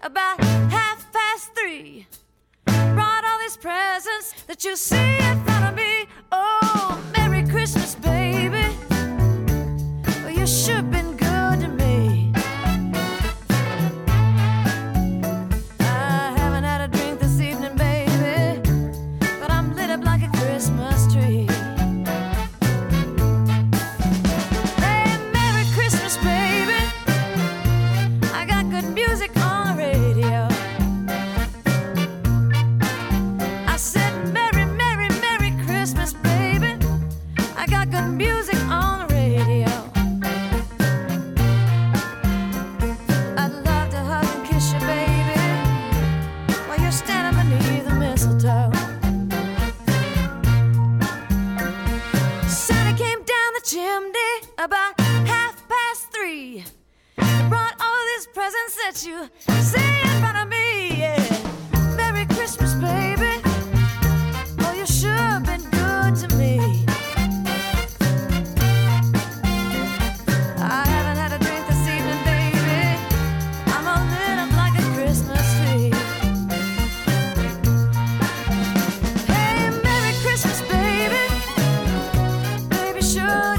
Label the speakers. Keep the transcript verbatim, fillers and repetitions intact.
Speaker 1: about half past three. Brought all these presents that you see in front of me. Oh, Merry Christmas, baby. Well, you sure been good to me. I haven't had a drink this evening, baby, but I'm lit up like a Christmas tree. Hey, Merry Christmas, baby. I got good music on the radio. I said, Merry, Merry, Merry Christmas, baby. I got good music on the radio. I'd love to hug and kiss you, baby, while you're standing beneath the mistletoe. Santa came down the chimney about half past three. He brought all these presents that you see in front of me. Yeah. Merry Christmas, baby. Oh, you sure been good to me. I haven't had a drink this evening, baby. I'm all lit up like a Christmas tree. Hey, Merry Christmas, baby. Baby, sure